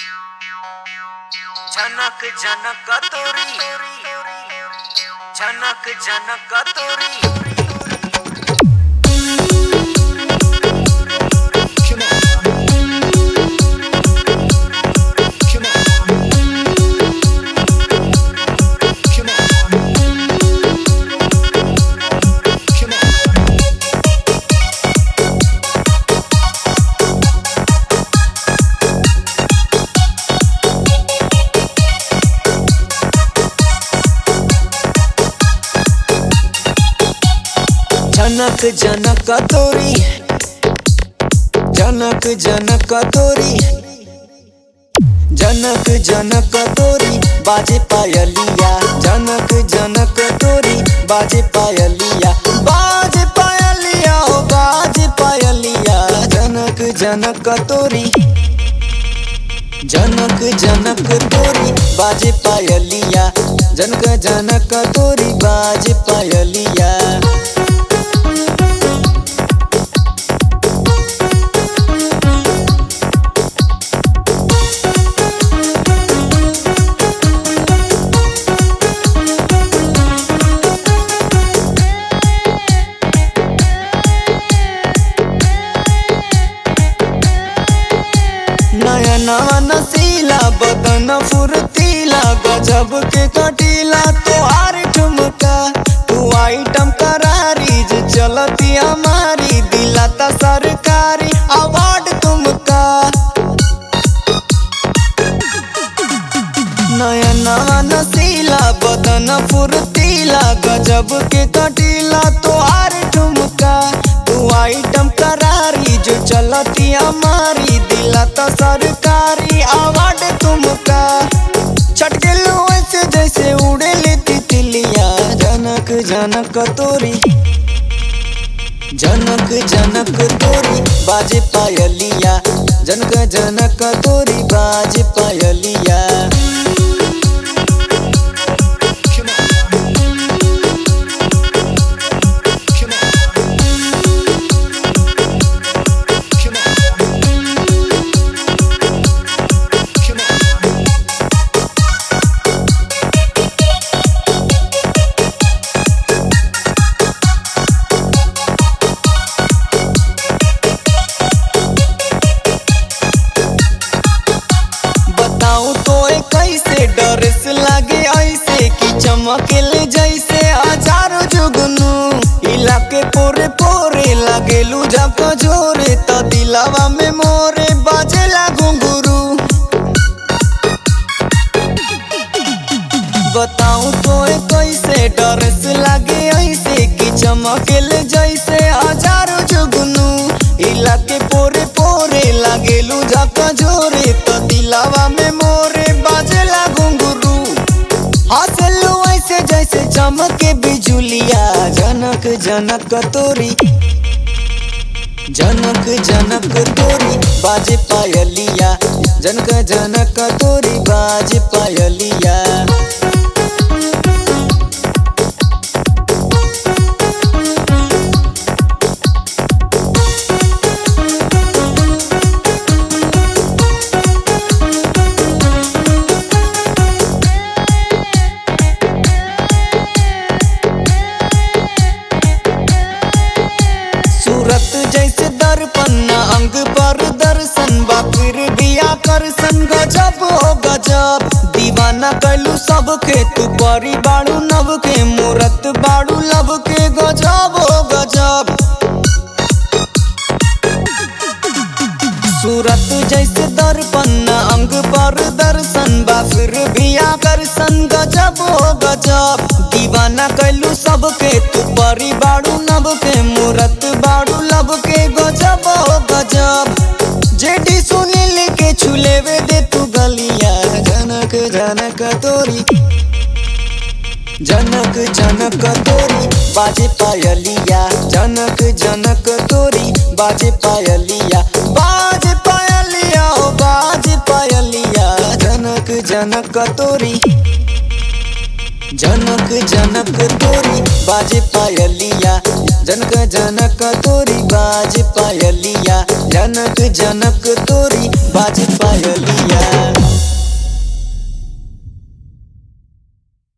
झनक झनक तोरी झनक झनक तोरी जनक जनक तोरी जनक जनक तोरी जनक जनक तोरी बाजे पायलिया जनक जनक तोरी बाजे पायलिया बाजे पायलिया हो बाजे पायलिया जनक जनक तोरी जनक जनक तोरी बाजे पायलिया जनक जनक तोरी बाजे पायलिया नयनवा नसीला बदन फुर्तीला गजब के कटीला तोहार ठुमका तू आइटम करारी जे चलती हमारी दिलाता सरकारी अवार्ड तुमका नयनवा नसीला बदन फुर्तीला गजब के कटीला तोहार ठुमका तू आइटम करारी जो चलती हमारी दिलाता सरकारी अवार्ड तुमका छटके लो ऐसे जैसे उड़े लेती तिलिया जनक जनक तोरी जनक जनक तोरी बाजे पायलिया जनक जनक तोरी बाजे पायलिया कैसे डरेस लागे ऐसे कि चमकेले जैसे हजारों जुगनू इलाके पोरे पोरे लागेलू जब जोरे तो दिलावा में मोरे बाजेला घुंघरू बताऊं तो कैसे डरेस लागे ऐसे कि चमकेले जैसे हजारों जुगनू इलाके पोरे पोरे लागेलू जब जोरे तो दिलावा में मोरे बाजेला घुंघरू हंसलू ऐसे जैसे चमके बिजुलिया जनक जनक तोरी जनक जनक तोरी बाजे पायलिया जनक जनक तोरी बाजे पायलिया जैसे दर्पण अंग पर दर्शन बाकिर भी आकर्षण गजब हो गजब दीवाना कैलू सबके तू परी बाड़ू नव के मूरत बाड़ू लब के गजब हो गजब सूरत जैसे दर्पण अंग पर दर्शन बाकिर भी आकर्षण गजब हो गजब दीवाना कैलू सबके तू परी बाड़ू नव के मूरत बाड़ू लब के गजब हो गजब जेडी सुनील के छुलेवे दे तू गलिया जनक जनक तोरी जनक जनक तोरी बाजे पायलिया जनक जनक तोरी बाजे पायलिया बाजे पायलिया हो बाजे पायलिया जनक जनक तोरी जनक जनक तोरी बाजे पायलिया जनक जनक तोरी बाजे पायलिया जनक जनक तोरी बाजे पायलिया।